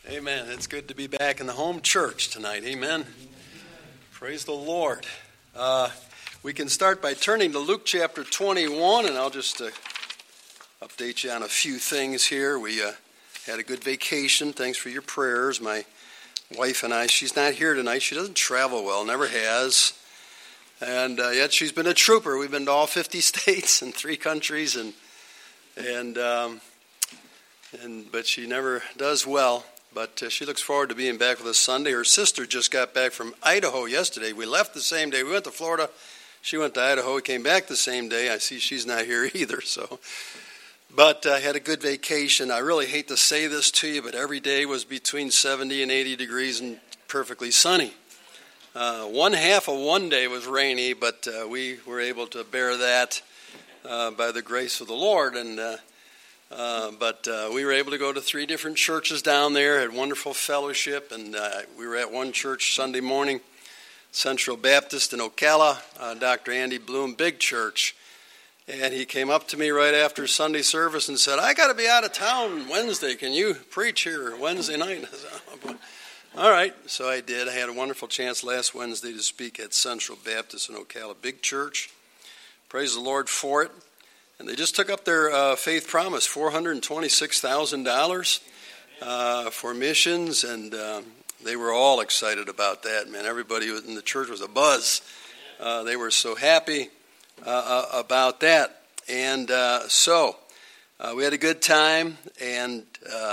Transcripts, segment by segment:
Amen. It's good to be back in the home church tonight. Amen. Praise the Lord. We can start by turning to Luke chapter 21, and I'll just update you on a few things here. We had a good vacation. Thanks for your prayers. My wife and I, she's not here tonight. She doesn't travel well, never has. And yet she's been a trooper. We've been to all 50 states and 3 countries, but she never does well. But she looks forward to being back with us Sunday. Her sister just got back from Idaho yesterday. We left the same day. We went to Florida. She went to Idaho. We came back the same day. I see she's not here either. But I had a good vacation. I really hate to say this to you, but every day was between 70 and 80 degrees and perfectly sunny. One half of one day was rainy, but we were able to bear that by the grace of the Lord. But we were able to go to 3 different churches down there, had wonderful fellowship, and we were at one church Sunday morning, Central Baptist in Ocala, Dr. Andy Bloom, big church. And he came up to me right after Sunday service and said, "I got to be out of town Wednesday. Can you preach here Wednesday night?" I said, "Oh, boy." All right, so I did. I had a wonderful chance last Wednesday to speak at Central Baptist in Ocala, big church. Praise the Lord for it. And they just took up their faith promise, $426,000 for missions, and they were all excited about that. Man, everybody in the church was abuzz. They were so happy about that. And so we had a good time and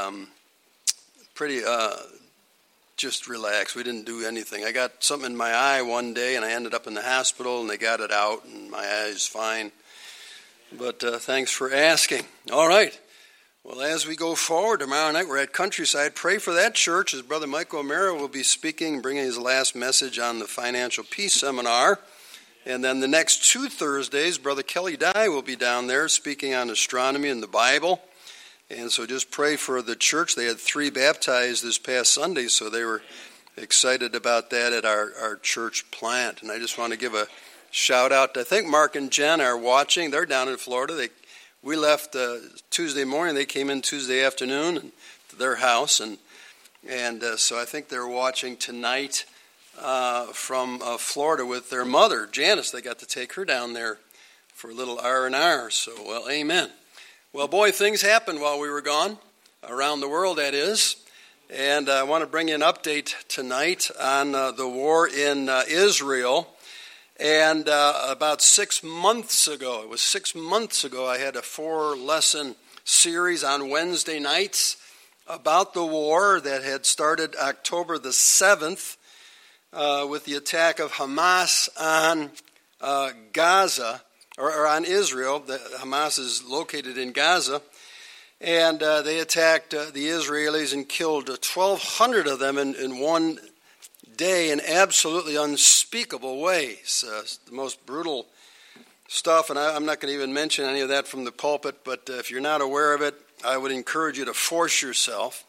pretty just relaxed. We didn't do anything. I got something in my eye one day, and I ended up in the hospital, and they got it out, and my eye is fine. But thanks for asking. All right. Well, as we go forward, tomorrow night we're at Countryside. Pray for that church as Brother Michael O'Mara will be speaking, bringing his last message on the Financial Peace Seminar. And then the next 2 Thursdays, Brother Kelly Dye will be down there speaking on astronomy and the Bible. And so just pray for the church. They had 3 baptized this past Sunday, so they were excited about that at our church plant. And I just want to give a shout out. I think Mark and Jen are watching. They're down in Florida. We left Tuesday morning. They came in Tuesday afternoon to their house, and so I think they're watching tonight from Florida with their mother, Janice. They got to take her down there for a little R&R. So, well, amen. Well, boy, things happened while we were gone, around the world, that is. And I want to bring you an update tonight on the war in Israel. And about 6 months ago, it was 6 months ago, I had a 4-lesson series on Wednesday nights about the war that had started October the 7th with the attack of Hamas on Gaza, or on Israel. Hamas is located in Gaza. And they attacked the Israelis and killed 1,200 of them in one day in absolutely unspeakable ways. The most brutal stuff, and I'm not going to even mention any of that from the pulpit, but if you're not aware of it, I would encourage you to force yourself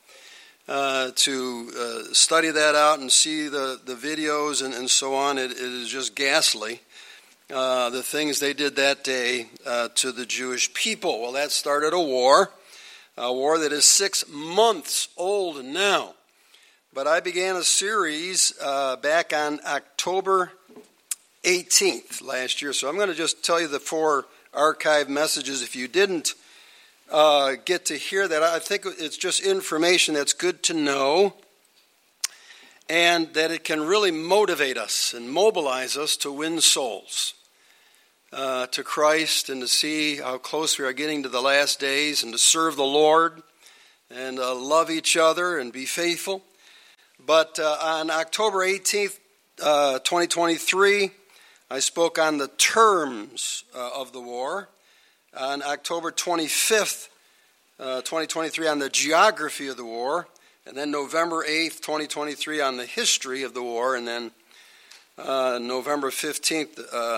to study that out and see the videos and so on. It is just ghastly, the things they did that day to the Jewish people. Well, that started a war that is 6 months old now. But I began a series back on October 18th last year. So I'm going to just tell you the 4 archived messages. If you didn't get to hear that, I think it's just information that's good to know, and that it can really motivate us and mobilize us to win souls to Christ, and to see how close we are getting to the last days, and to serve the Lord and love each other and be faithful. But on October 18th, 2023, I spoke on the terms of the war. On October 25th, 2023, on the geography of the war. And then November 8th, 2023, on the history of the war. And then November 15th,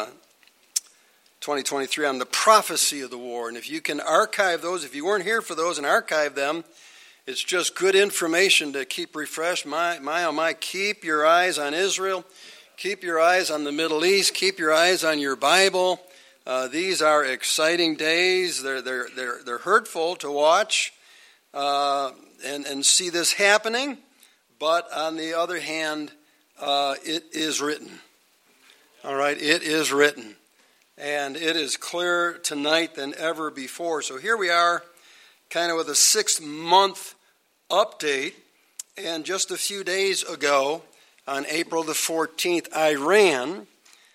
2023, on the prophecy of the war. And if you can archive those, if you weren't here for those and archive them, it's just good information to keep refreshed. My, oh my, keep your eyes on Israel. Keep your eyes on the Middle East. Keep your eyes on your Bible. These are exciting days. They're hurtful to watch. and see this happening, but on the other hand, it is written. All right, it is written. And it is clearer tonight than ever before. So here we are, kind of with a 6-month update. And just a few days ago, on April the 14th, Iran,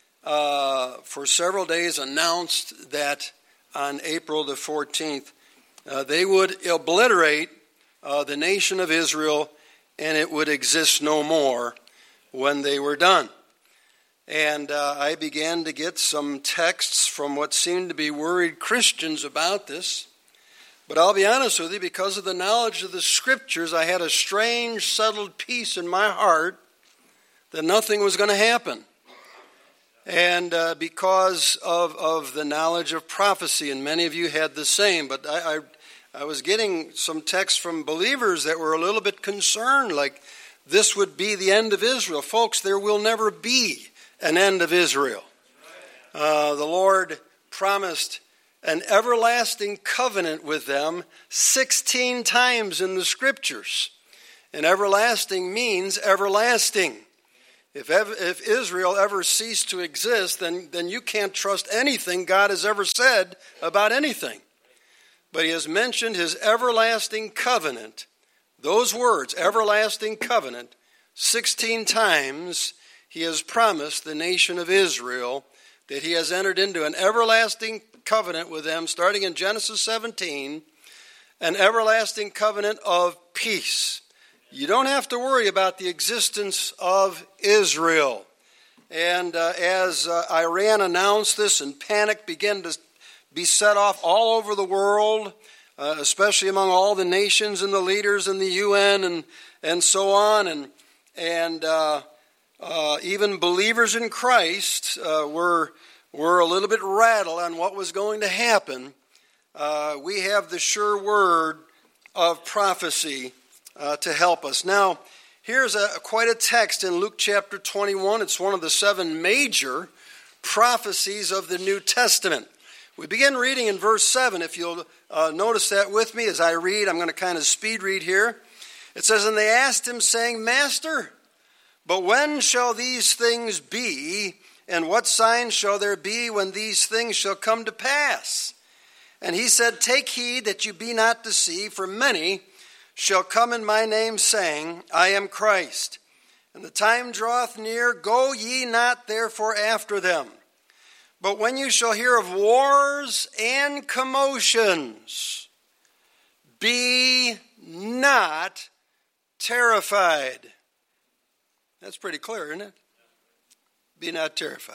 for several days announced that on April the 14th, they would obliterate the nation of Israel, and it would exist no more when they were done. And I began to get some texts from what seemed to be worried Christians about this. But I'll be honest with you, because of the knowledge of the Scriptures, I had a strange, settled peace in my heart that nothing was going to happen. And because of the knowledge of prophecy, and many of you had the same, but I was getting some texts from believers that were a little bit concerned, like this would be the end of Israel. Folks, there will never be an end of Israel. The Lord promised an everlasting covenant with them 16 times in the Scriptures. And everlasting means everlasting. If Israel ever ceased to exist, then you can't trust anything God has ever said about anything. But he has mentioned his everlasting covenant, those words, everlasting covenant, 16 times. He has promised the nation of Israel that he has entered into an everlasting covenant with them, starting in Genesis 17, an everlasting covenant of peace. You don't have to worry about the existence of Israel. And as Iran announced this and panic began to be set off all over the world, especially among all the nations and the leaders in the UN and so on, and even believers in Christ were a little bit rattled on what was going to happen. We have the sure word of prophecy to help us. Now, here's quite a text in Luke chapter 21. It's one of the 7 major prophecies of the New Testament. We begin reading in verse 7. If you'll notice that with me as I read, I'm going to kind of speed read here. It says, "And they asked him, saying, Master, but when shall these things be, and what sign shall there be when these things shall come to pass? And he said, Take heed that you be not deceived, for many shall come in my name, saying, I am Christ. And the time draweth near, go ye not therefore after them. But when you shall hear of wars and commotions, be not terrified." That's pretty clear, isn't it? Be not terrified.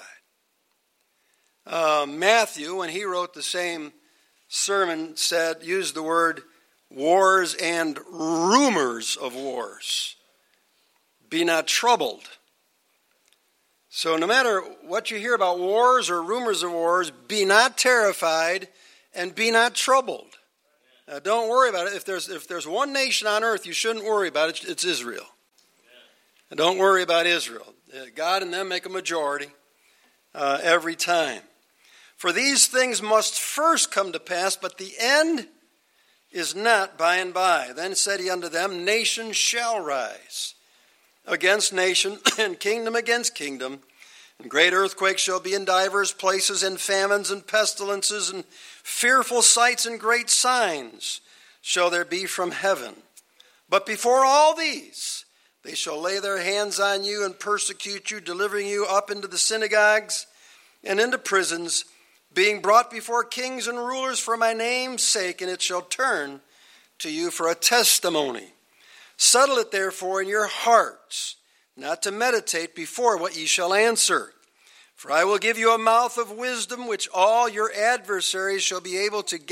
Matthew, when he wrote the same sermon, used the word wars and rumors of wars. Be not troubled. So no matter what you hear about wars or rumors of wars, be not terrified and be not troubled. Now, don't worry about it. If there's one nation on earth you shouldn't worry about, it's Israel. And don't worry about Israel. God and them make a majority every time. For these things must first come to pass, but the end is not by and by. Then said he unto them, Nation shall rise against nation, and kingdom against kingdom. And great earthquakes shall be in divers places, and famines and pestilences, and fearful sights and great signs shall there be from heaven. But before all these, they shall lay their hands on you and persecute you, delivering you up into the synagogues and into prisons, being brought before kings and rulers for my name's sake, and it shall turn to you for a testimony. Settle it therefore in your hearts, not to meditate before what ye shall answer. For I will give you a mouth of wisdom, which all your adversaries shall not be able to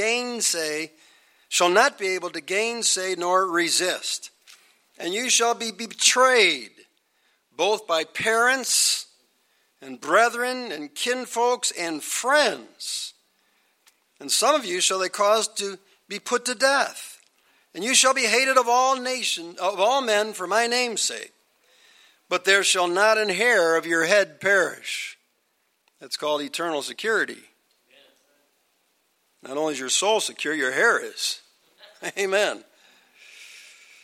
gainsay nor resist. And you shall be betrayed, both by parents and brethren and kinfolks and friends. And some of you shall they cause to be put to death. And you shall be hated of all men for my name's sake. But there shall not an hair of your head perish. That's called eternal security. Not only is your soul secure, your hair is. Amen.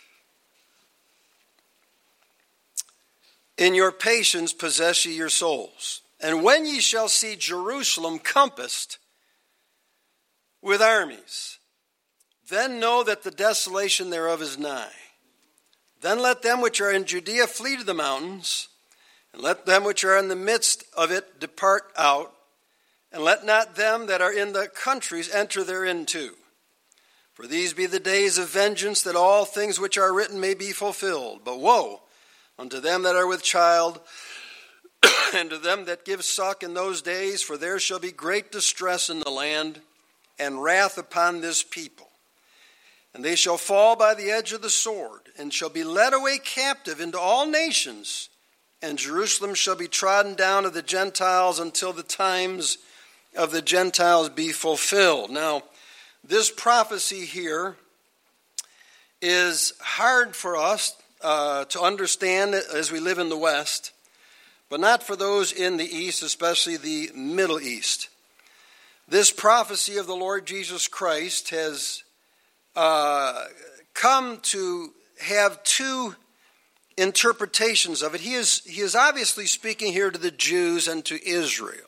in your patience possess ye your souls. And when ye shall see Jerusalem compassed with armies, then know that the desolation thereof is nigh. Then let them which are in Judea flee to the mountains, and let them which are in the midst of it depart out, and let not them that are in the countries enter therein too. For these be the days of vengeance, that all things which are written may be fulfilled. But woe unto them that are with child, and to them that give suck in those days, for there shall be great distress in the land, and wrath upon this people. And they shall fall by the edge of the sword, and shall be led away captive into all nations, and Jerusalem shall be trodden down of the Gentiles until the times of the Gentiles be fulfilled. Now, this prophecy here is hard for us to understand as we live in the West, but not for those in the East, especially the Middle East. This prophecy of the Lord Jesus Christ has come to have two interpretations of it. He is obviously speaking here to the Jews and to Israel.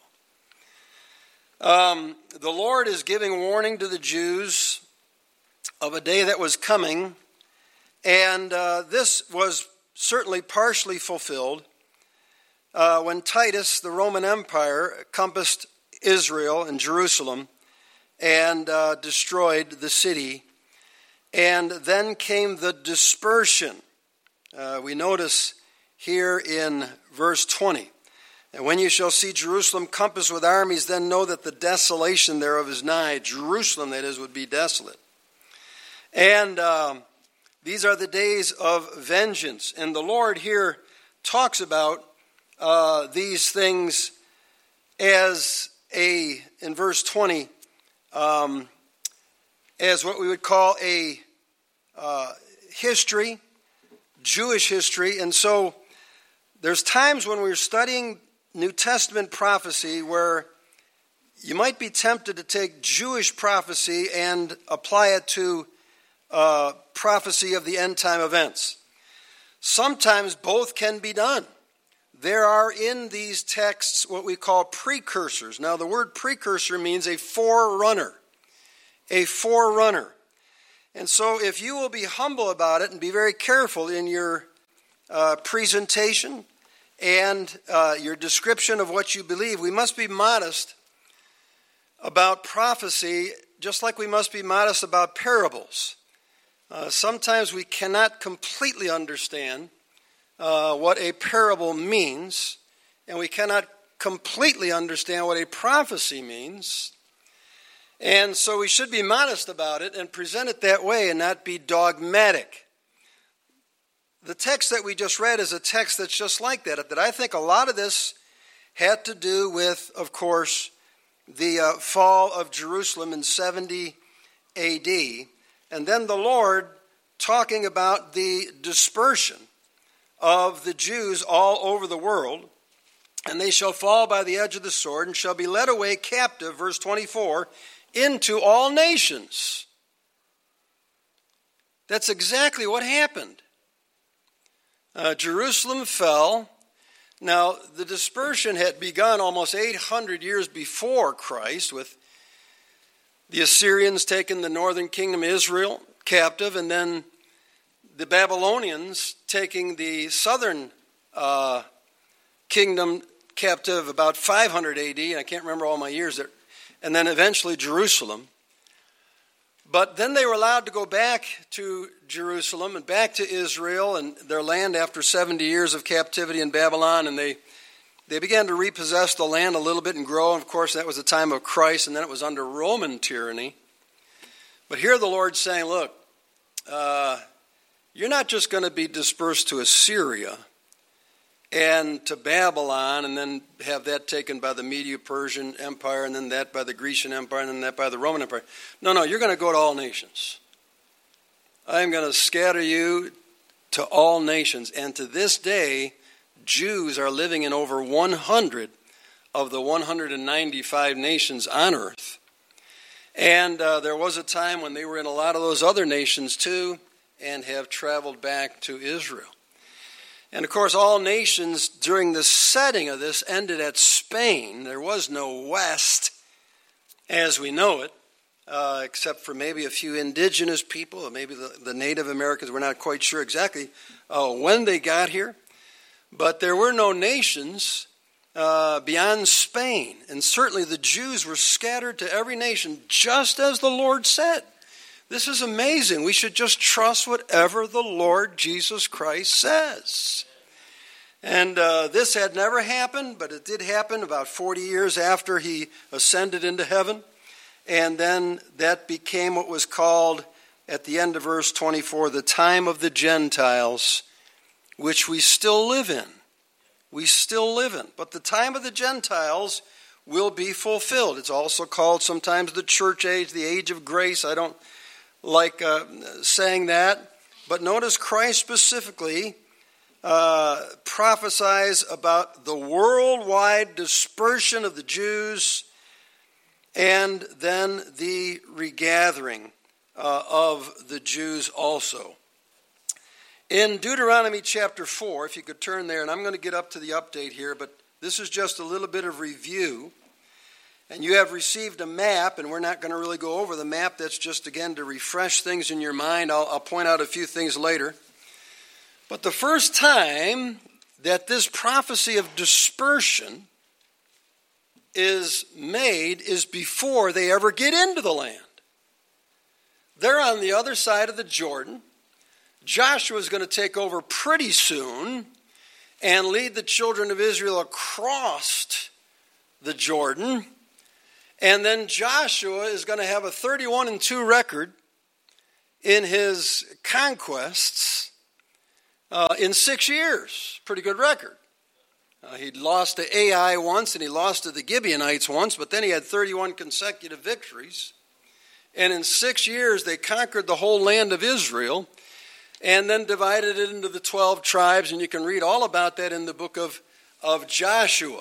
The Lord is giving warning to the Jews of a day that was coming, and this was certainly partially fulfilled when Titus, the Roman Empire, compassed Israel and Jerusalem and destroyed the city. And then came the dispersion. We notice here in verse 20. And when you shall see Jerusalem compassed with armies, then know that the desolation thereof is nigh. Jerusalem, that is, would be desolate. And these are the days of vengeance. And the Lord here talks about these things as in verse 20, as what we would call a history, Jewish history. And so there's times when we're studying New Testament prophecy where you might be tempted to take Jewish prophecy and apply it to prophecy of the end time events. Sometimes both can be done. There are in these texts what we call precursors. Now the word precursor means a forerunner. A forerunner. And so if you will be humble about it and be very careful in your presentation and your description of what you believe, we must be modest about prophecy, just like we must be modest about parables. Sometimes we cannot completely understand what a parable means, and we cannot completely understand what a prophecy means. And so we should be modest about it and present it that way and not be dogmatic. The text that we just read is a text that's just like that I think a lot of this had to do with, of course, the fall of Jerusalem in 70 A.D., and then the Lord talking about the dispersion of the Jews all over the world, and they shall fall by the edge of the sword and shall be led away captive, verse 24, into all nations. That's exactly what happened. Jerusalem fell. Now, the dispersion had begun almost 800 years before Christ, with the Assyrians taking the northern kingdom of Israel captive, and then the Babylonians taking the southern kingdom captive about 500 A.D. I can't remember all my years there. And then eventually Jerusalem. But then they were allowed to go back to Jerusalem and back to Israel and their land after 70 years of captivity in Babylon. And they began to repossess the land a little bit and grow. And of course, that was the time of Christ, and then it was under Roman tyranny. But here the Lord's saying, look, you're not just going to be dispersed to Assyria and to Babylon, and then have that taken by the Medo-Persian Empire, and then that by the Grecian Empire, and then that by the Roman Empire. No, you're going to go to all nations. I'm going to scatter you to all nations. And to this day, Jews are living in over 100 of the 195 nations on earth. And there was a time when they were in a lot of those other nations too, and have traveled back to Israel. And of course, all nations during the setting of this ended at Spain. There was no West as we know it, except for maybe a few indigenous people, or maybe the Native Americans. We're not quite sure exactly when they got here. But there were no nations beyond Spain. And certainly the Jews were scattered to every nation, just as the Lord said. This is amazing. We should just trust whatever the Lord Jesus Christ says. And this had never happened, but it did happen about 40 years after he ascended into heaven. And then that became what was called, at the end of verse 24, the time of the Gentiles, which we still live in. We still live in. But the time of the Gentiles will be fulfilled. It's also called sometimes the church age, the age of grace. I don't like saying that. But notice Christ specifically prophesies about the worldwide dispersion of the Jews and then the regathering of the Jews also. In Deuteronomy chapter 4, if you could turn there, and I'm going to get up to the update here, but this is just a little bit of review. And you have received a map, and we're not going to really go over the map. That's just, again, to refresh things in your mind. I'll point out a few things later. But the first time that this prophecy of dispersion is made is before they ever get into the land. They're on the other side of the Jordan. Joshua is going to take over pretty soon and lead the children of Israel across the Jordan. And then Joshua is going to have a 31-2 record in his conquests in 6 years. Pretty good record. He'd lost to Ai once and he lost to the Gibeonites once, but then he had 31 consecutive victories. And in 6 years they conquered the whole land of Israel and then divided it into the 12 tribes, and you can read all about that in the book of Joshua.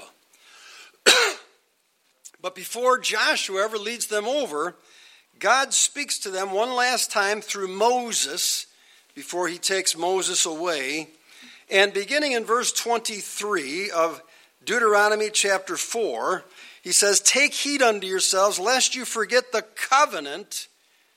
But before Joshua ever leads them over, God speaks to them one last time through Moses before he takes Moses away. And beginning in verse 23 of Deuteronomy chapter 4, he says, "Take heed unto yourselves, lest you forget the covenant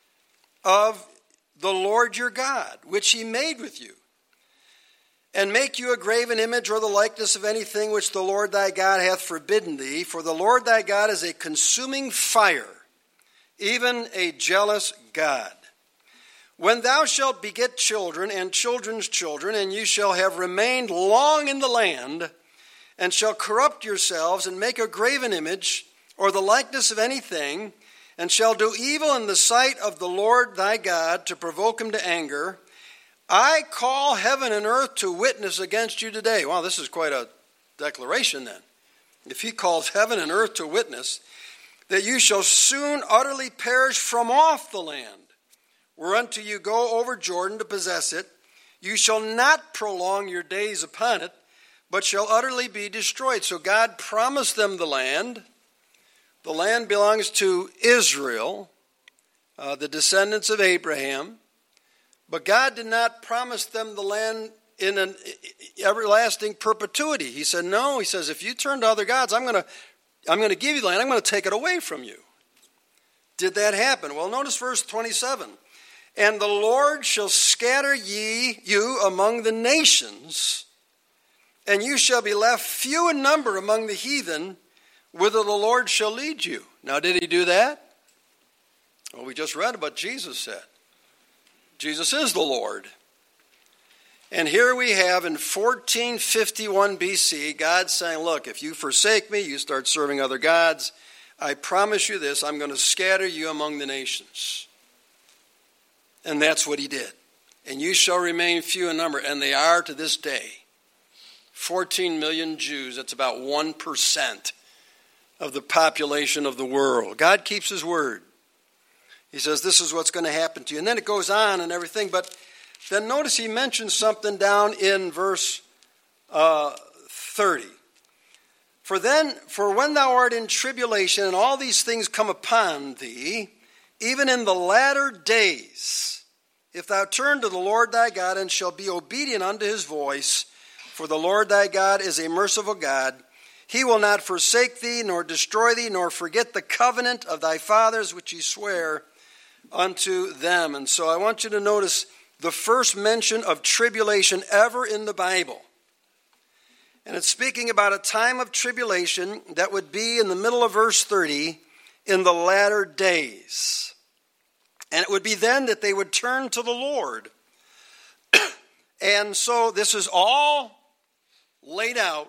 of the Lord your God, which he made with you, and make you a graven image or the likeness of anything which the Lord thy God hath forbidden thee. For the Lord thy God is a consuming fire, even a jealous God. When thou shalt beget children and children's children, and you shall have remained long in the land, and shall corrupt yourselves and make a graven image or the likeness of anything, and shall do evil in the sight of the Lord thy God to provoke him to anger, I call heaven and earth to witness against you today." Wow, this is quite a declaration then. If he calls heaven and earth to witness, "that you shall soon utterly perish from off the land, whereunto you go over Jordan to possess it. You shall not prolong your days upon it, but shall utterly be destroyed." So God promised them the land. The land belongs to Israel, the descendants of Abraham. But God did not promise them the land in an everlasting perpetuity. He said, no, he says, if you turn to other gods, I'm going to give you the land. I'm going to take it away from you. Did that happen? Well, notice verse 27. "And the Lord shall scatter you among the nations, and you shall be left few in number among the heathen, whither the Lord shall lead you." Now, did he do that? Well, we just read what Jesus said. Jesus is the Lord. And here we have in 1451 BC, God saying, look, if you forsake me, you start serving other gods, I promise you this, I'm going to scatter you among the nations. And that's what he did. "And you shall remain few in number," and they are to this day. 14 million Jews, that's about 1% of the population of the world. God keeps his word. He says, this is what's going to happen to you. And then it goes on and everything. But then notice he mentions something down in verse 30. For when thou art in tribulation, and all these things come upon thee, even in the latter days, if thou turn to the Lord thy God, and shall be obedient unto his voice, for the Lord thy God is a merciful God. He will not forsake thee, nor destroy thee, nor forget the covenant of thy fathers, which he sware unto them. And so I want you to notice the first mention of tribulation ever in the Bible. And it's speaking about a time of tribulation that would be in the middle of verse 30, in the latter days. And it would be then that they would turn to the Lord. And so this is all laid out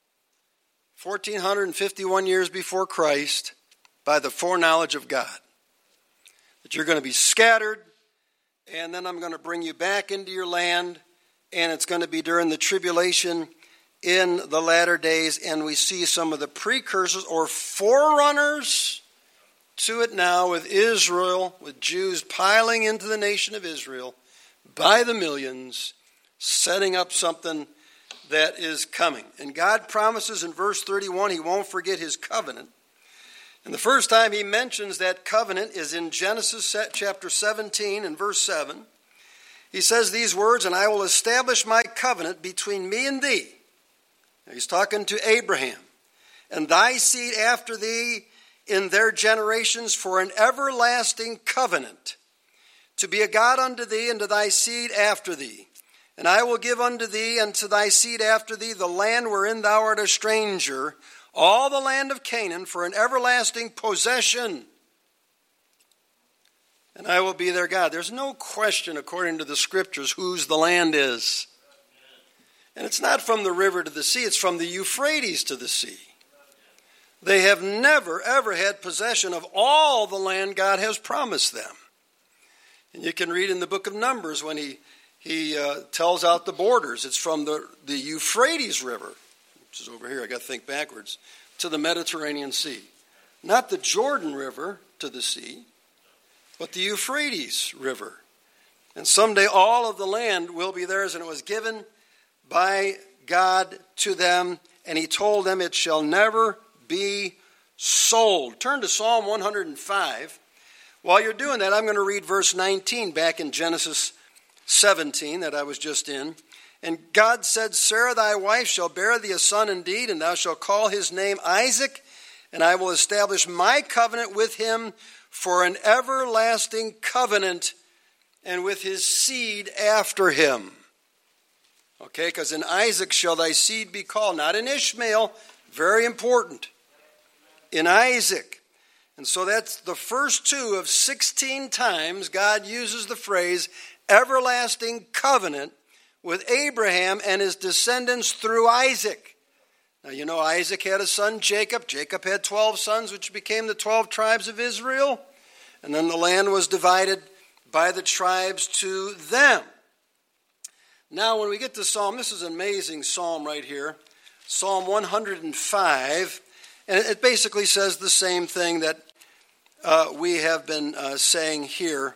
1,451 years before Christ by the foreknowledge of God. That you're going to be scattered, and then I'm going to bring you back into your land, and it's going to be during the tribulation in the latter days. And we see some of the precursors or forerunners to it now with Israel, with Jews piling into the nation of Israel by the millions, setting up something that is coming. And God promises in verse 31 he won't forget his covenant. And the first time he mentions that covenant is in Genesis chapter 17 and verse 7. He says these words, and I will establish my covenant between me and thee. Now he's talking to Abraham. And thy seed after thee in their generations for an everlasting covenant, to be a God unto thee and to thy seed after thee. And I will give unto thee and to thy seed after thee the land wherein thou art a stranger, all the land of Canaan, for an everlasting possession. And I will be their God. There's no question, according to the scriptures, whose the land is. And it's not from the river to the sea, it's from the Euphrates to the sea. They have never, ever had possession of all the land God has promised them. And you can read in the book of Numbers when he tells out the borders. It's from the Euphrates River, which is over here, I got to think backwards, to the Mediterranean Sea. Not the Jordan River to the sea, but the Euphrates River. And someday all of the land will be theirs, and it was given by God to them, and he told them it shall never be sold. Turn to Psalm 105. While you're doing that, I'm going to read verse 19 back in Genesis 17 that I was just in. And God said, Sarah thy wife shall bear thee a son indeed, and thou shalt call his name Isaac, and I will establish my covenant with him for an everlasting covenant, and with his seed after him. Okay, because in Isaac shall thy seed be called, not in Ishmael, very important. In Isaac. And so that's the first two of 16 times God uses the phrase everlasting covenant with Abraham and his descendants through Isaac. Now you know Isaac had a son Jacob. Jacob had 12 sons, which became the 12 tribes of Israel. And then the land was divided by the tribes to them. Now when we get to Psalm, this is an amazing psalm right here. Psalm 105. And it basically says the same thing that we have been saying here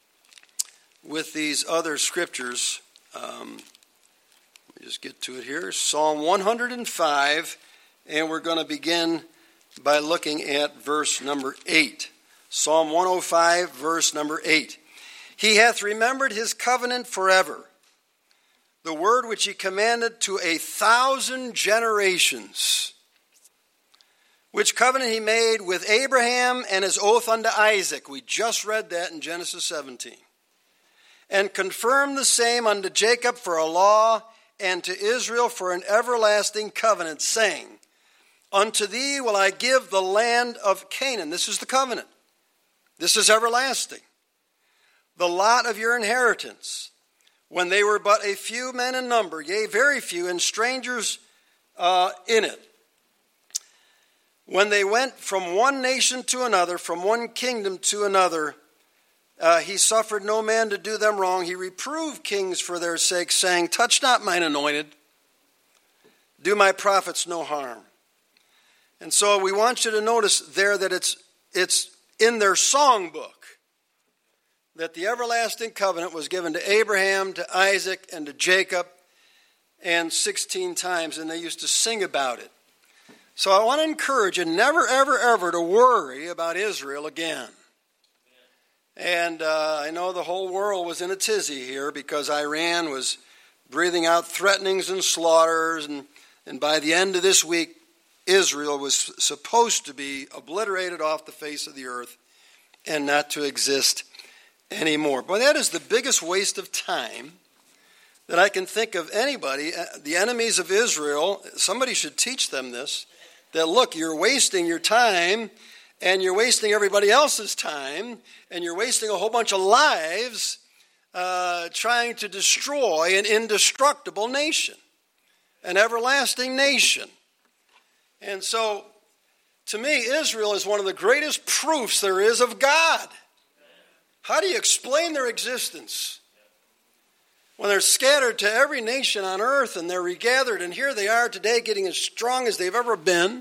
with these other scriptures. Let me just get to it here. Psalm 105, and we're going to begin by looking at verse number 8. Psalm 105, verse number 8. He hath remembered his covenant forever, the word which he commanded to 1,000 generations, which covenant he made with Abraham and his oath unto Isaac. We just read that in Genesis 17. And confirmed the same unto Jacob for a law, and to Israel for an everlasting covenant, saying, Unto thee will I give the land of Canaan. This is the covenant. This is everlasting. The lot of your inheritance, when they were but a few men in number, yea, very few, and strangers in it. When they went from one nation to another, from one kingdom to another, he suffered no man to do them wrong. He reproved kings for their sake, saying, Touch not mine anointed. Do my prophets no harm. And so we want you to notice there that it's in their songbook that the everlasting covenant was given to Abraham, to Isaac, and to Jacob, and 16 times, and they used to sing about it. So I want to encourage you never, ever, ever to worry about Israel again. And I know the whole world was in a tizzy here because Iran was breathing out threatenings and slaughters. And by the end of this week, Israel was supposed to be obliterated off the face of the earth and not to exist anymore. Boy, that is the biggest waste of time that I can think of anybody. The enemies of Israel, somebody should teach them this, that look, you're wasting your time, and you're wasting everybody else's time, and you're wasting a whole bunch of lives trying to destroy an indestructible nation, an everlasting nation. And so, to me, Israel is one of the greatest proofs there is of God. How do you explain their existence? When they're scattered to every nation on earth and they're regathered, and here they are today getting as strong as they've ever been.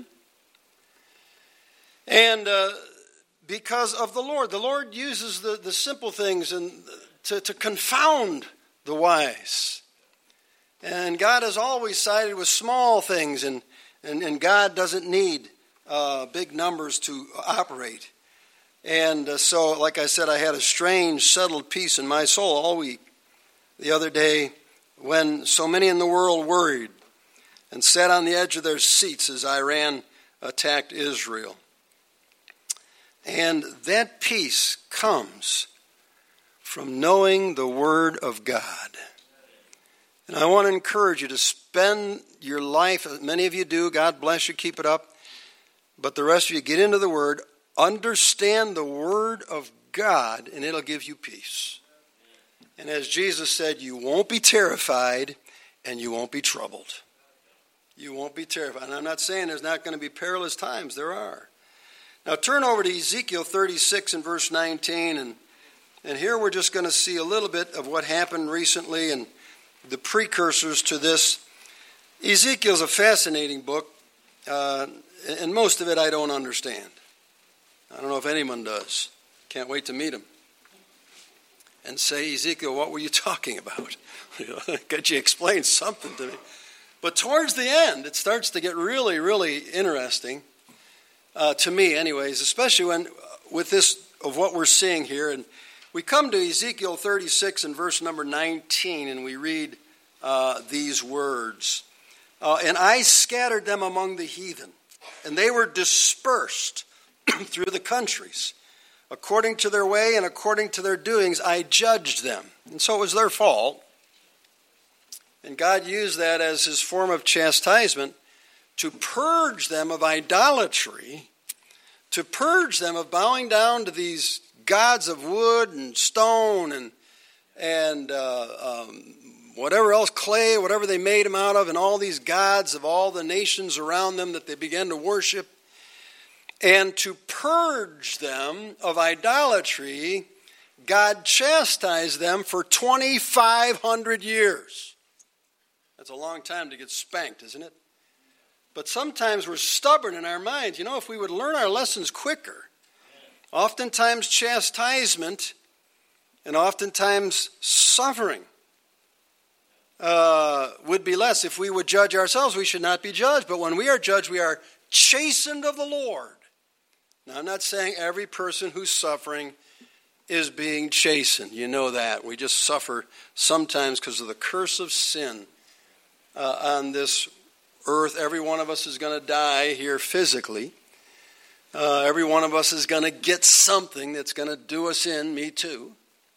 And because of the Lord uses the simple things and to confound the wise. And God has always sided with small things, and God doesn't need big numbers to operate. And so, like I said, I had a strange, settled peace in my soul all week. The other day, when so many in the world worried and sat on the edge of their seats as Iran attacked Israel. And that peace comes from knowing the Word of God. And I want to encourage you to spend your life, many of you do, God bless you, keep it up. But the rest of you, get into the Word, understand the Word of God, and it'll give you peace. And as Jesus said, you won't be terrified and you won't be troubled. You won't be terrified. And I'm not saying there's not going to be perilous times. There are. Now turn over to Ezekiel 36 and verse 19. And here we're just going to see a little bit of what happened recently and the precursors to this. Ezekiel's a fascinating book. And most of it I don't understand. I don't know if anyone does. Can't wait to meet him. And say, Ezekiel, what were you talking about? Could you explain something to me? But towards the end, it starts to get really, really interesting, to me anyways, especially when with this of what we're seeing here. And we come to Ezekiel 36 and verse number 19, and we read these words. And I scattered them among the heathen, and they were dispersed through the countries. According to their way and according to their doings, I judged them. And so it was their fault. And God used that as his form of chastisement to purge them of idolatry, to purge them of bowing down to these gods of wood and stone and whatever else, clay, whatever they made them out of, and all these gods of all the nations around them that they began to worship. And to purge them of idolatry, God chastised them for 2,500 years. That's a long time to get spanked, isn't it? But sometimes we're stubborn in our minds. You know, if we would learn our lessons quicker, oftentimes chastisement and oftentimes suffering would be less. If we would judge ourselves, we should not be judged. But when we are judged, we are chastened of the Lord. Now, I'm not saying every person who's suffering is being chastened. You know that. We just suffer sometimes because of the curse of sin on this earth. Every one of us is going to die here physically. Every one of us is going to get something that's going to do us in, me too.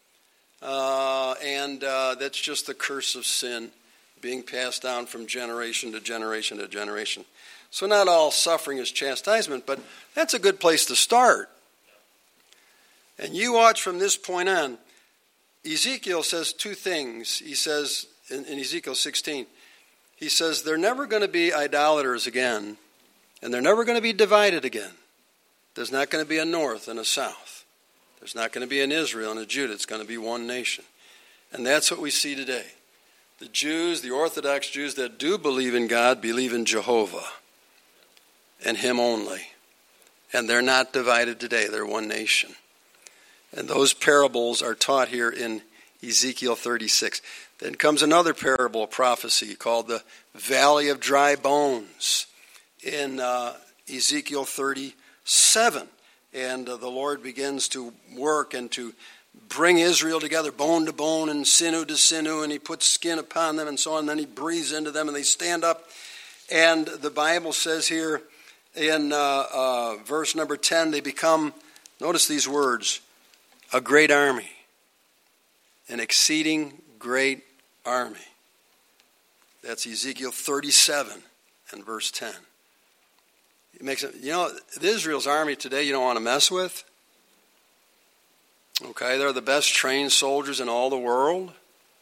And that's just the curse of sin being passed down from generation to generation to generation. So not all suffering is chastisement, but that's a good place to start. And you watch from this point on. Ezekiel says two things. He says in Ezekiel 16, he says they're never going to be idolaters again, and they're never going to be divided again. There's not going to be a north and a south. There's not going to be an Israel and a Judah. It's going to be one nation. And that's what we see today. The Jews, the Orthodox Jews that do believe in God, believe in Jehovah and him only. And they're not divided today. They're one nation. And those parables are taught here in Ezekiel 36. Then comes another parable prophecy called the Valley of Dry Bones in Ezekiel 37. And the Lord begins to work and to bring Israel together, bone to bone and sinew to sinew, and he puts skin upon them and so on, and then he breathes into them and they stand up. And the Bible says here in verse number 10, they become, notice these words, a great army, an exceeding great army. That's Ezekiel 37 and verse 10. It makes it, Israel's army today you don't want to mess with. Okay, they're the best trained soldiers in all the world.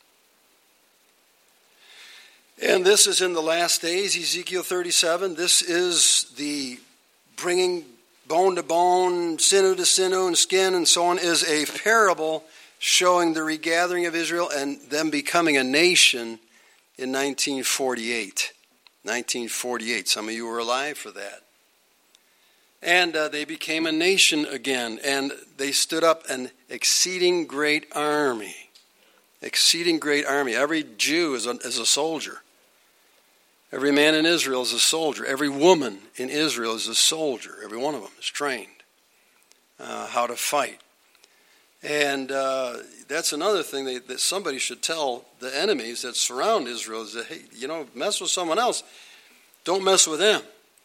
And this is in the last days, Ezekiel 37. This is the bringing bone to bone, sinew to sinew, and skin and so on, is a parable showing the regathering of Israel and them becoming a nation in 1948. 1948. Some of you were alive for that. And they became a nation again, and they stood up an exceeding great army. Exceeding great army. Every Jew is a soldier. Every man in Israel is a soldier. Every woman in Israel is a soldier. Every one of them is trained how to fight. And that's another thing that somebody should tell the enemies that surround Israel is that, hey, mess with someone else. Don't mess with them.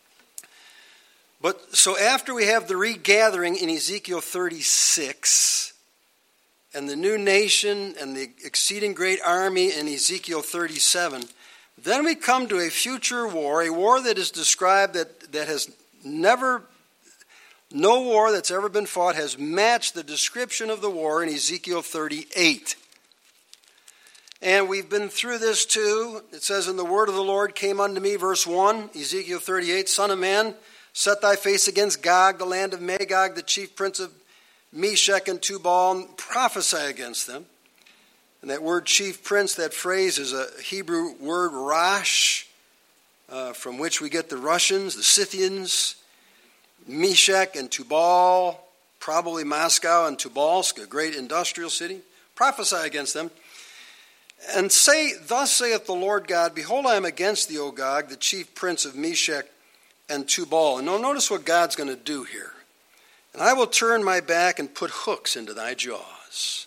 But so after we have the regathering in Ezekiel 36 and the new nation and the exceeding great army in Ezekiel 37, then we come to a future war, a war that is described that has never, no war that's ever been fought has matched the description of the war in Ezekiel 38. And we've been through this too. It says, "And the word of the Lord came unto me," verse 1, Ezekiel 38, "Son of man, set thy face against Gog, the land of Magog, the chief prince of Meshech and Tubal, and prophesy against them." And that word chief prince, that phrase is a Hebrew word Rosh, from which we get the Russians, the Scythians, Meshech and Tubal, probably Moscow and Tobolsk, a great industrial city. Prophesy against them. And say, "Thus saith the Lord God, Behold, I am against thee, O Gog, the chief prince of Meshech and Tubal." And now notice what God's going to do here. "And I will turn my back and put hooks into thy jaws."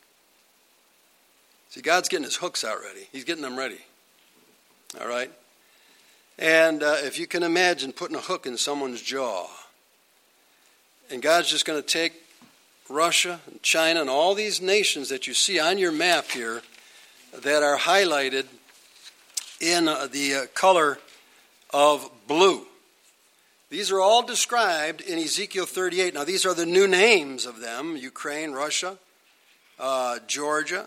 See, God's getting his hooks out ready. He's getting them ready. All right? And if you can imagine putting a hook in someone's jaw, and God's just going to take Russia and China and all these nations that you see on your map here that are highlighted in the color of blue. These are all described in Ezekiel 38. Now, these are the new names of them: Ukraine, Russia, Georgia,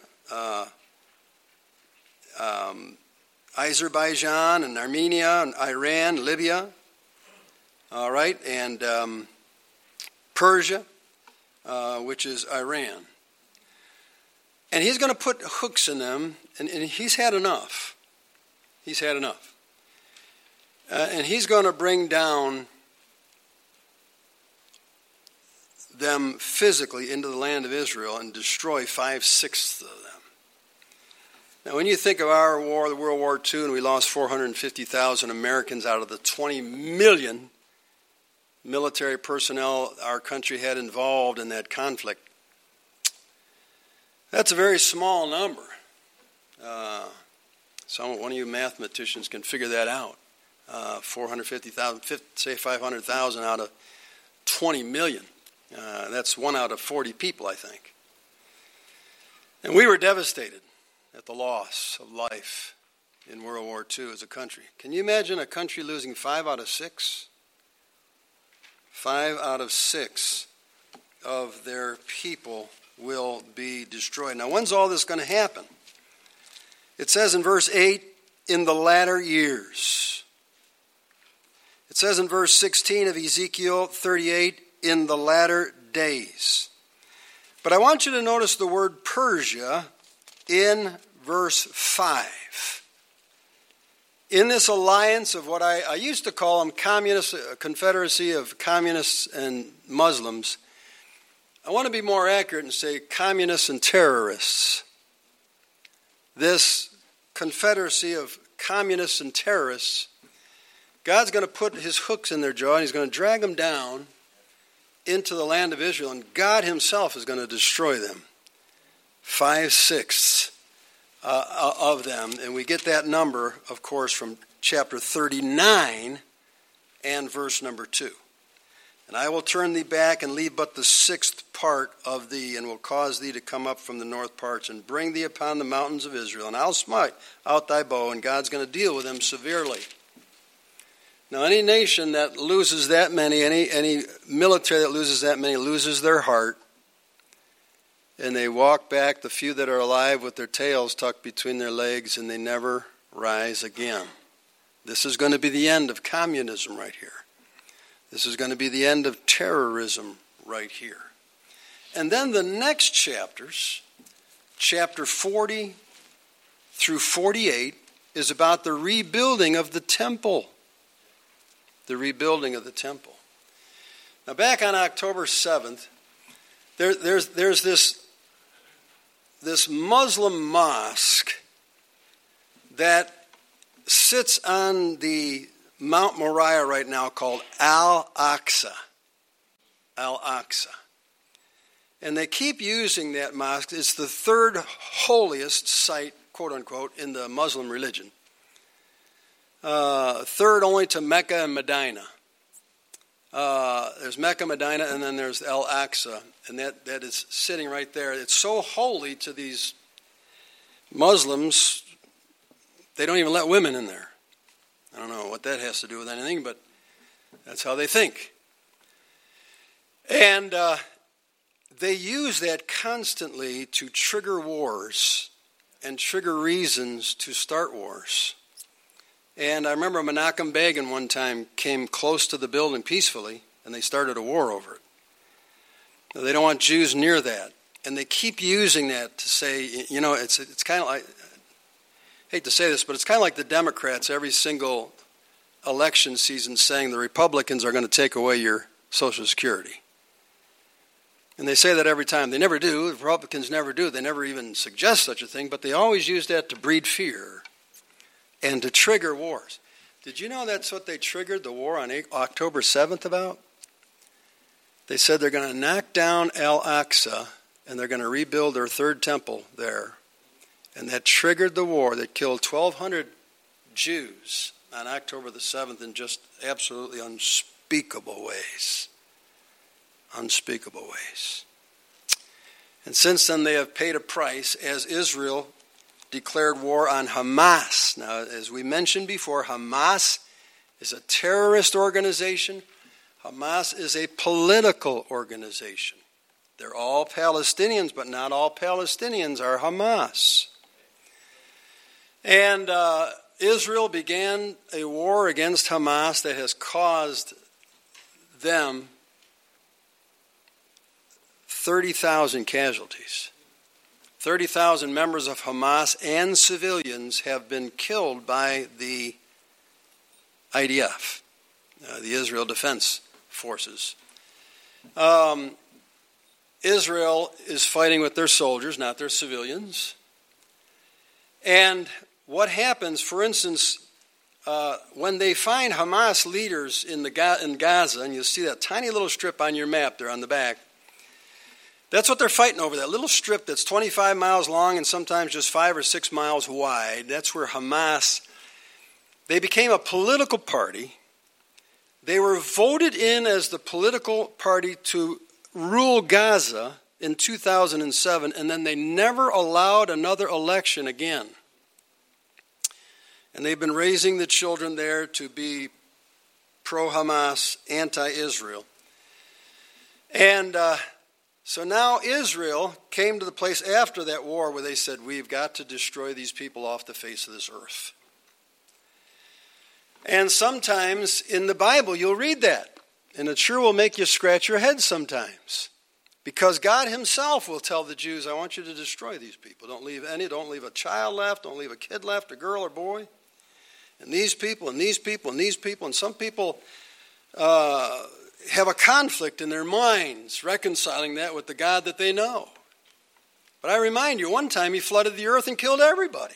Azerbaijan, and Armenia, and Iran, Libya, all right, and Persia, which is Iran. And he's going to put hooks in them, and he's had enough. He's had enough. And he's going to bring down them physically into the land of Israel and destroy 5/6 of them. Now, when you think of our war, the World War II, and we lost 450,000 Americans out of the 20 million military personnel our country had involved in that conflict, that's a very small number. One of you mathematicians can figure that out. 450,000, say 500,000 out of 20 million. That's 1 out of 40 people, I think. And we were devastated at the loss of life in World War II as a country. Can you imagine a country losing 5 out of 6? 5 out of 6 of their people will be destroyed. Now, when's all this going to happen? It says in verse 8, in the latter years. It says in verse 16 of Ezekiel 38, in the latter days. But I want you to notice the word Persia in verse 5. In this alliance of what I used to call them communist, confederacy of communists and Muslims, I want to be more accurate and say communists and terrorists. This confederacy of communists and terrorists, God's going to put his hooks in their jaw and he's going to drag them down into the land of Israel, and God himself is going to destroy them 5/6 of them. And we get that number, of course, from chapter 39 and verse number 2. And I will turn thee back and leave but the sixth part of thee, and will cause thee to come up from the north parts, and bring thee upon the mountains of Israel. And I'll smite out thy bow, and God's going to deal with them severely. Now, any nation that loses that many, any military that loses that many, loses their heart. And they walk back, the few that are alive, with their tails tucked between their legs, and they never rise again. This is going to be the end of communism right here. This is going to be the end of terrorism right here. And then the next chapters, chapter 40 through 48, is about the rebuilding of the temple. The rebuilding of the temple. Now, back on October 7th, there's this Muslim mosque that sits on the Mount Moriah right now called Al-Aqsa. Al-Aqsa. And they keep using that mosque. It's the third holiest site, quote unquote, in the Muslim religion. Third only to Mecca and Medina. There's Mecca, Medina, and then there's Al-Aqsa. And that is sitting right there. It's so holy to these Muslims, they don't even let women in there. I don't know what that has to do with anything, but that's how they think. And they use that constantly to trigger wars and trigger reasons to start wars. And I remember Menachem Begin one time came close to the building peacefully, and they started a war over it. Now, they don't want Jews near that. And they keep using that to say, it's kind of like, I hate to say this, but it's kind of like the Democrats every single election season saying the Republicans are going to take away your Social Security. And they say that every time. They never do. The Republicans never do. They never even suggest such a thing, but they always use that to breed fear and to trigger wars. Did you know that's what they triggered the war on October 7th about? They said they're going to knock down Al-Aqsa and they're going to rebuild their third temple there. And that triggered the war that killed 1,200 Jews on October the 7th in just absolutely unspeakable ways. Unspeakable ways. And since then they have paid a price as Israel declared war on Hamas. Now, as we mentioned before, Hamas is a terrorist organization. Hamas is a political organization. They're all Palestinians, but not all Palestinians are Hamas. And Israel began a war against Hamas that has caused them 30,000 casualties. 30,000 members of Hamas and civilians have been killed by the IDF, the Israel Defense Forces. Israel is fighting with their soldiers, not their civilians. And what happens, for instance, when they find Hamas leaders in Gaza, and you'll see that tiny little strip on your map there on the back, that's what they're fighting over, that little strip that's 25 miles long and sometimes just 5 or 6 miles wide. That's where Hamas, they became a political party. They were voted in as the political party to rule Gaza in 2007, and then they never allowed another election again. And they've been raising the children there to be pro-Hamas, anti-Israel. And so now Israel came to the place after that war where they said, we've got to destroy these people off the face of this earth. And sometimes in the Bible you'll read that, and it sure will make you scratch your head sometimes. Because God himself will tell the Jews, I want you to destroy these people. Don't leave a child left, don't leave a kid left, a girl or boy. And these people, and these people, and these people, and some people have a conflict in their minds, reconciling that with the God that they know. But I remind you, one time he flooded the earth and killed everybody.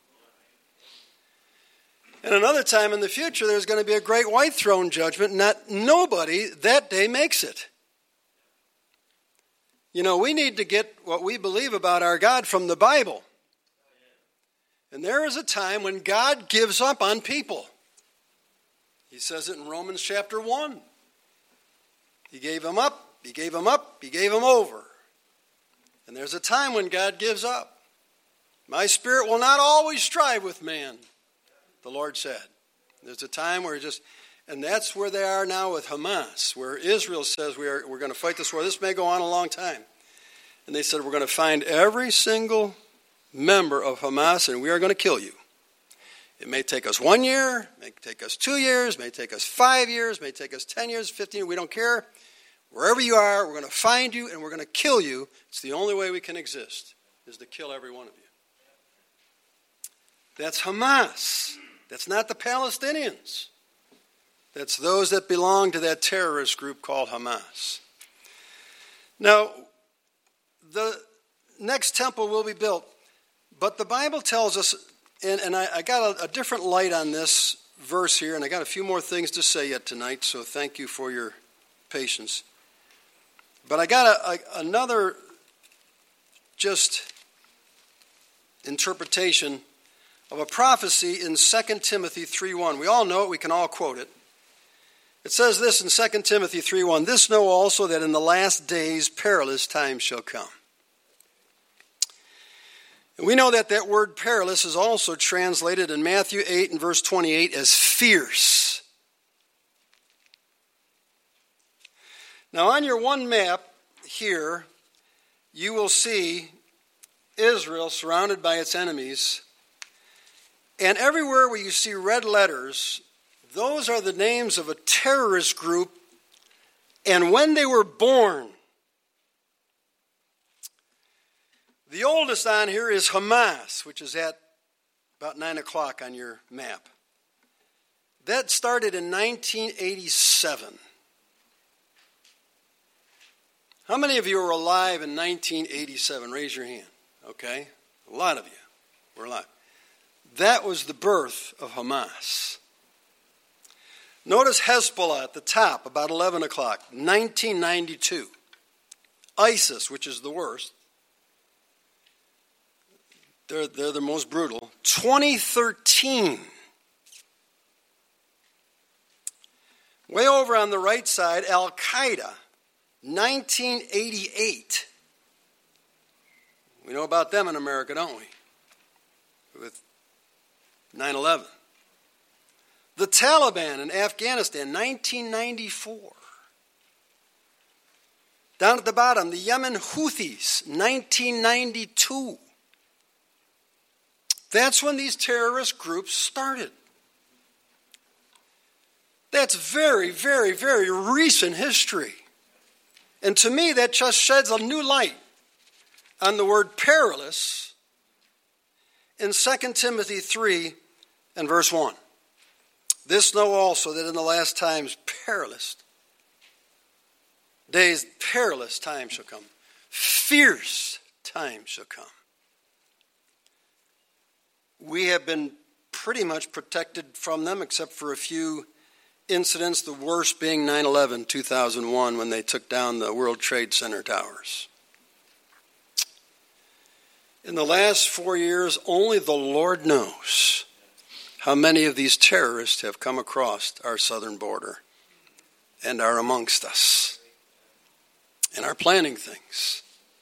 And another time in the future, there's going to be a great white throne judgment, nobody that day makes it. You know, we need to get what we believe about our God from the Bible. And there is a time when God gives up on people. He says it in Romans chapter 1. He gave them up, he gave them up, he gave them over. And there's a time when God gives up. My spirit will not always strive with man, the Lord said. There's a time where and that's where they are now with Hamas, where Israel says we're going to fight this war. This may go on a long time. And they said we're going to find every single member of Hamas and we are going to kill you. It may take us 1 year, it may take us 2 years, it may take us 5 years, it may take us 10 years, 15 years, we don't care. Wherever you are, we're going to find you and we're going to kill you. It's the only way we can exist, is to kill every one of you. That's Hamas. That's not the Palestinians. That's those that belong to that terrorist group called Hamas. Now, the next temple will be built, but the Bible tells us, and I got a different light on this verse here, and I got a few more things to say yet tonight, so thank you for your patience. But I got another just interpretation of a prophecy in 2 Timothy 3:1. We all know it. We can all quote it. It says this in 2 Timothy 3:1, "This know also that in the last days perilous times shall come." And we know that word perilous is also translated in Matthew 8 and verse 28 as fierce. Now on your one map here, you will see Israel surrounded by its enemies. And everywhere where you see red letters, those are the names of a terrorist group and when they were born. The oldest on here is Hamas, which is at about 9 o'clock on your map. That started in 1987. How many of you were alive in 1987? Raise your hand. Okay, a lot of you were alive. That was the birth of Hamas. Notice Hezbollah at the top, about 11 o'clock, 1992. ISIS, which is the worst. They're the most brutal. 2013. Way over on the right side, Al-Qaeda, 1988. We know about them in America, don't we? With 9/11. The Taliban in Afghanistan, 1994. Down at the bottom, the Yemen Houthis, 1992. That's when these terrorist groups started. That's very, very, very recent history. And to me, that just sheds a new light on the word perilous in 2 Timothy 3 and verse 1. "This know also that in the last times perilous times shall come. Fierce times shall come." We have been pretty much protected from them except for a few incidents, the worst being 9/11, 2001, when they took down the World Trade Center towers. In the last 4 years, only the Lord knows how many of these terrorists have come across our southern border and are amongst us and are planning things.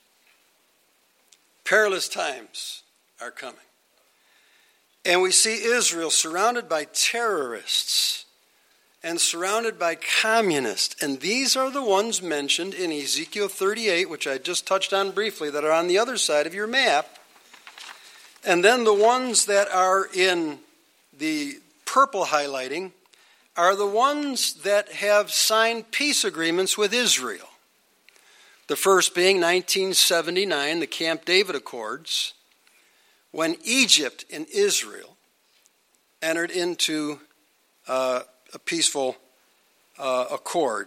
Perilous times are coming. And we see Israel surrounded by terrorists and surrounded by communists. And these are the ones mentioned in Ezekiel 38, which I just touched on briefly, that are on the other side of your map. And then the ones that are in the purple highlighting are the ones that have signed peace agreements with Israel. The first being 1979, the Camp David Accords, when Egypt and Israel entered into a peaceful accord.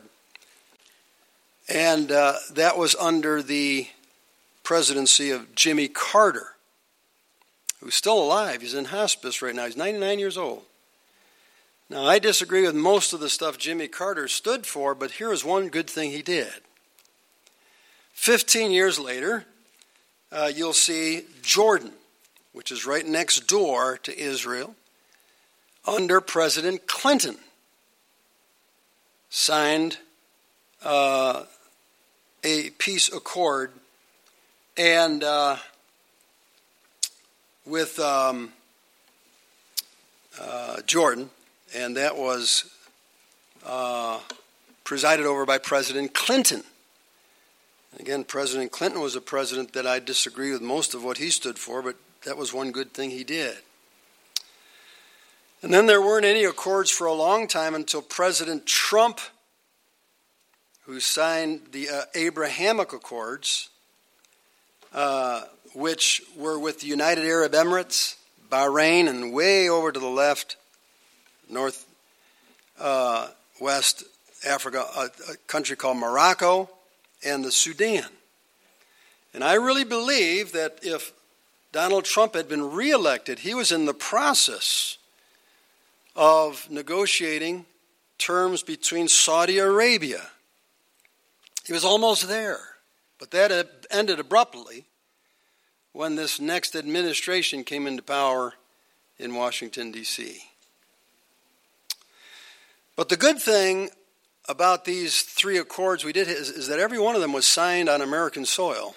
And that was under the presidency of Jimmy Carter, who's still alive. He's in hospice right now. He's 99 years old. Now, I disagree with most of the stuff Jimmy Carter stood for, but here is one good thing he did. 15 years later, you'll see Jordan, which is right next door to Israel, under President Clinton, signed a peace accord and with Jordan, and that was presided over by President Clinton. Again, President Clinton was a president that I disagree with most of what he stood for, but that was one good thing he did. And then there weren't any accords for a long time until President Trump, who signed the Abrahamic Accords, which were with the United Arab Emirates, Bahrain, and way over to the left, west Africa, a country called Morocco, and the Sudan. And I really believe that if Donald Trump had been reelected, he was in the process of negotiating terms between Saudi Arabia. He was almost there, but that ended abruptly when this next administration came into power in Washington, D.C. But the good thing about these three accords we did is that every one of them was signed on American soil.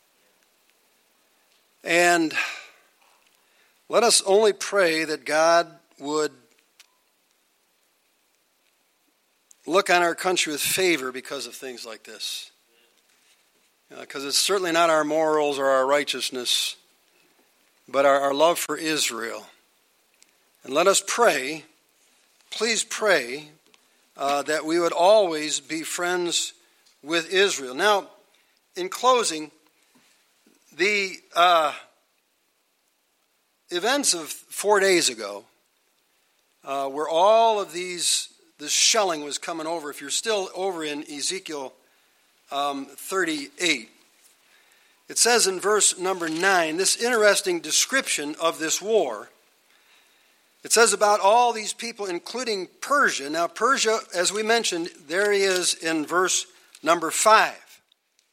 And let us only pray that God would look on our country with favor because of things like this. Because it's certainly not our morals or our righteousness, but our love for Israel. And let us pray, please pray, that we would always be friends with Israel. Now, in closing, the events of 4 days ago, where all of this shelling was coming over, if you're still over in Ezekiel 38, it says in verse number 9, this interesting description of this war. It says about all these people, including Persia. Now, Persia, as we mentioned, there he is in verse number 5.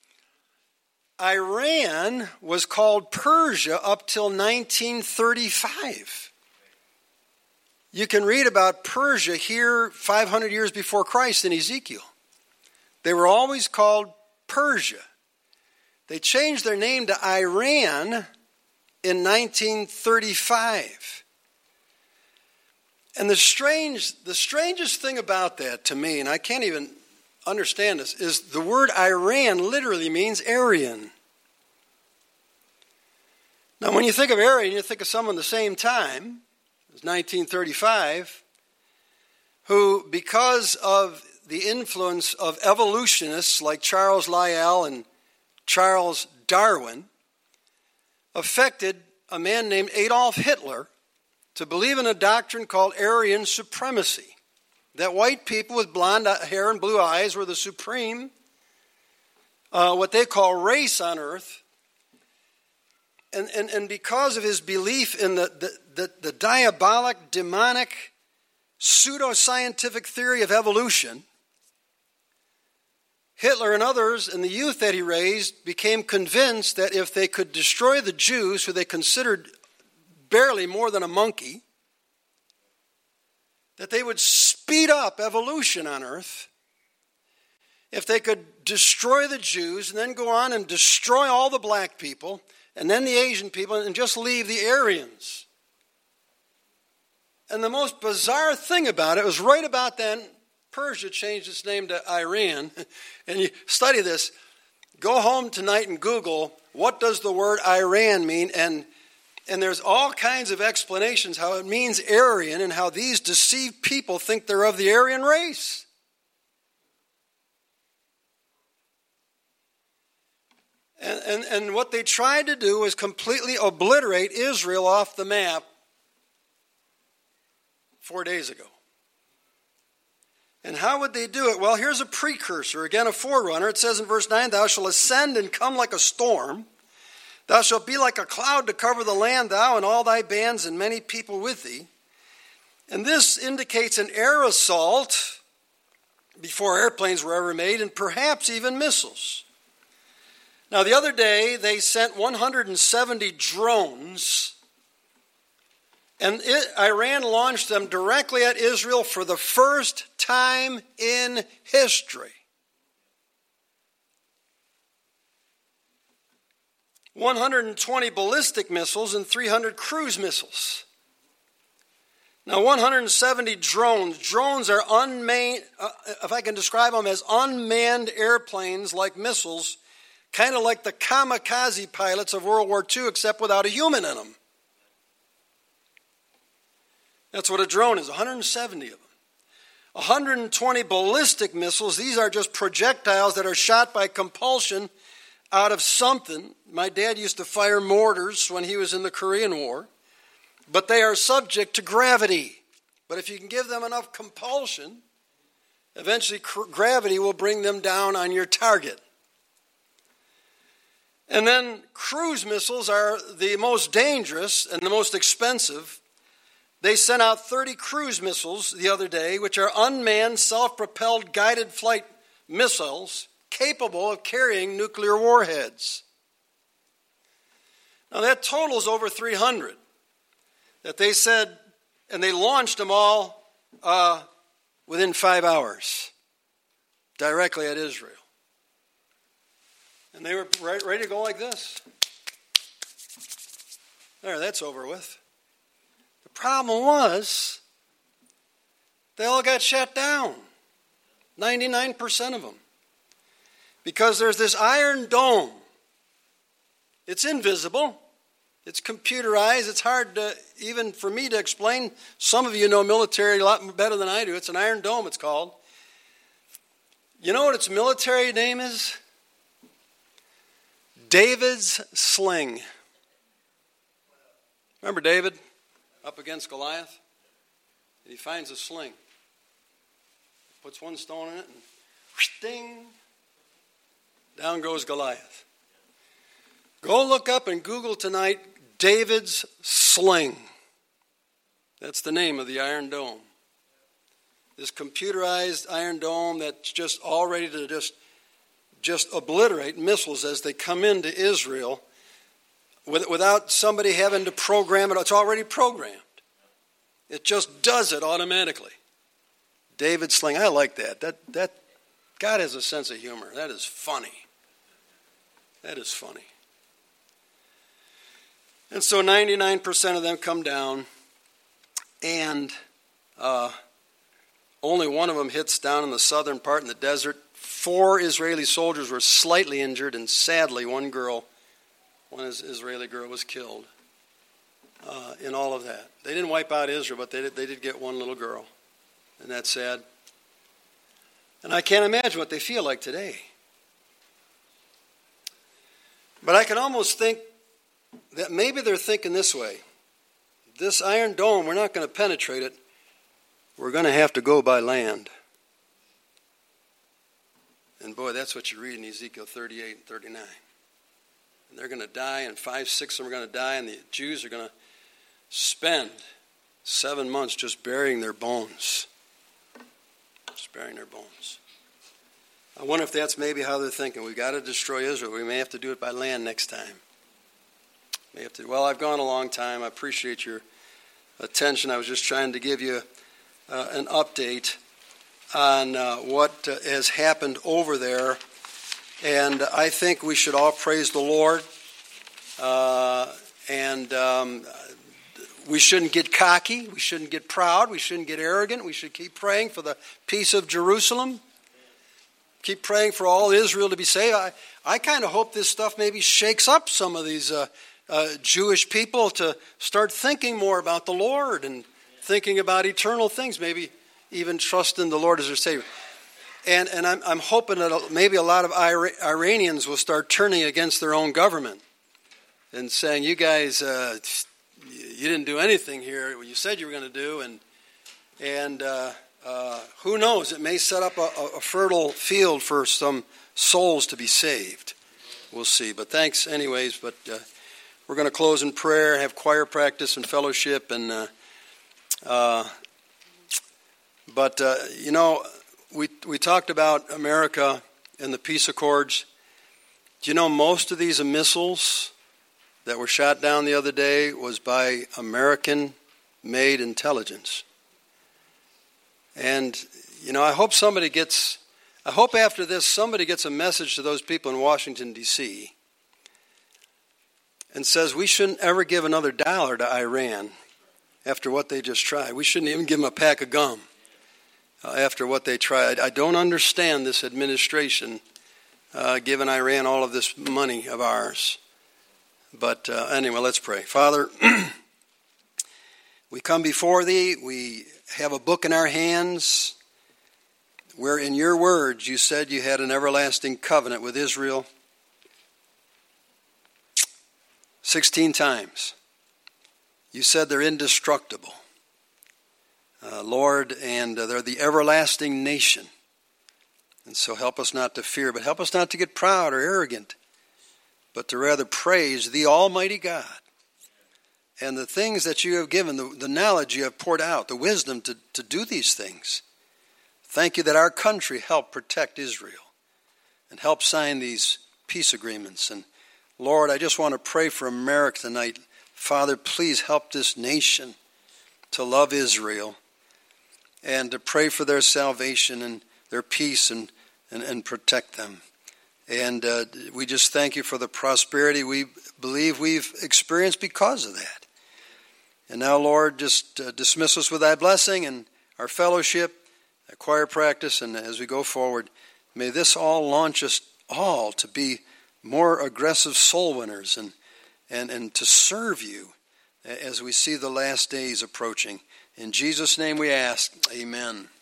Iran was called Persia up till 1935. You can read about Persia here 500 years before Christ in Ezekiel. They were always called Persia. They changed their name to Iran in 1935. And the strangest thing about that to me, and I can't even understand this, is the word Iran literally means Aryan. Now, when you think of Aryan, you think of someone the same time, it was 1935, who, because of the influence of evolutionists like Charles Lyell and Charles Darwin, affected a man named Adolf Hitler to believe in a doctrine called Aryan supremacy, that white people with blonde hair and blue eyes were the supreme, what they call race on earth. And because of his belief in the diabolic, demonic, pseudoscientific theory of evolution, Hitler and others and the youth that he raised became convinced that if they could destroy the Jews, who they considered barely more than a monkey, that they would speed up evolution on earth. If they could destroy the Jews and then go on and destroy all the black people and then the Asian people and just leave the Aryans. And the most bizarre thing about it was right about then, Persia changed its name to Iran. And you study this, go home tonight and Google, what does the word Iran mean? And there's all kinds of explanations how it means Aryan and how these deceived people think they're of the Aryan race. And what they tried to do was completely obliterate Israel off the map 4 days ago. And how would they do it? Well, here's a precursor, again a forerunner. It says in verse 9, thou shalt ascend and come like a storm. Thou shalt be like a cloud to cover the land, thou and all thy bands and many people with thee. And this indicates an air assault before airplanes were ever made, and perhaps even missiles. Now, the other day, they sent 170 drones, and Iran launched them directly at Israel for the first time in history. 120 ballistic missiles and 300 cruise missiles. Now, 170 drones. Drones are unmanned, if I can describe them as unmanned airplanes like missiles, kind of like the kamikaze pilots of World War II, except without a human in them. That's what a drone is, 170 of them. 120 ballistic missiles. These are just projectiles that are shot by compulsion out of something. My dad used to fire mortars when he was in the Korean War. But they are subject to gravity. But if you can give them enough compulsion, eventually gravity will bring them down on your target. And then cruise missiles are the most dangerous and the most expensive. They sent out 30 cruise missiles the other day, which are unmanned, self-propelled, guided flight missiles capable of carrying nuclear warheads. Now that totals over 300 that they said, and they launched them all within 5 hours directly at Israel. And they were ready to go like this. There, that's over with. The problem was they all got shut down, 99% of them, because there's this iron dome. It's invisible. It's computerized. It's hard to, even for me to explain. Some of you know military a lot better than I do. It's an iron dome, it's called. You know what its military name is? David's sling. Remember David up against Goliath? And he finds a sling. Puts one stone in it and ding, down goes Goliath. Go look up and Google tonight David's sling. That's the name of the Iron Dome. This computerized Iron Dome that's just all ready to just obliterate missiles as they come into Israel without somebody having to program it. It's already programmed. It just does it automatically. David's sling. I like that. That God has a sense of humor. That is funny. That is funny. And so 99% of them come down, and only one of them hits down in the southern part in the desert. 4 Israeli soldiers were slightly injured, and sadly, one Israeli girl was killed in all of that. They didn't wipe out Israel, but they did get one little girl, and that's sad. And I can't imagine what they feel like today. But I can almost think that maybe they're thinking this way. This Iron Dome, we're not going to penetrate it. We're going to have to go by land. And boy, that's what you read in Ezekiel 38 and 39. And they're going to die, and 5, 6 of them are going to die, and the Jews are going to spend 7 months just burying their bones. Just burying their bones. I wonder if that's maybe how they're thinking. We've got to destroy Israel. We may have to do it by land next time. Well, I've gone a long time. I appreciate your attention. I was just trying to give you an update on what has happened over there. And I think we should all praise the Lord. We shouldn't get cocky. We shouldn't get proud. We shouldn't get arrogant. We should keep praying for the peace of Jerusalem. Keep praying for all Israel to be saved. I kind of hope this stuff maybe shakes up some of these Jewish people to start thinking more about the Lord and thinking about eternal things, maybe even trust in the Lord as their Savior. And I'm hoping that maybe a lot of Iranians will start turning against their own government and saying, you guys, you didn't do anything here, what you said you were going to do, and who knows, it may set up a fertile field for some souls to be saved. We'll see. But thanks anyways, but we're going to close in prayer, have choir practice and fellowship, and we talked about America and the peace accords, Do you know most of these missiles that were shot down the other day was by American-made intelligence? And, I hope after this somebody gets a message to those people in Washington, D.C. and says we shouldn't ever give another dollar to Iran after what they just tried. We shouldn't even give them a pack of gum after what they tried. I don't understand this administration giving Iran all of this money of ours. But anyway, let's pray. Father, we come before Thee. We have a book in our hands where in Your words you said You had an everlasting covenant with Israel 16 times. You said they're indestructible, Lord, and they're the everlasting nation. And so help us not to fear, but help us not to get proud or arrogant, but to rather praise the Almighty God and the things that You have given, the knowledge You have poured out, the wisdom to do these things. Thank You that our country helped protect Israel and help sign these peace agreements. And Lord, I just want to pray for America tonight. Father, please help this nation to love Israel and to pray for their salvation and their peace and protect them. And we just thank You for the prosperity we believe we've experienced because of that. And now, Lord, just dismiss us with Thy blessing and our fellowship, our choir practice, and as we go forward, may this all launch us all to be more aggressive soul winners and to serve You as we see the last days approaching. In Jesus' name we ask, amen.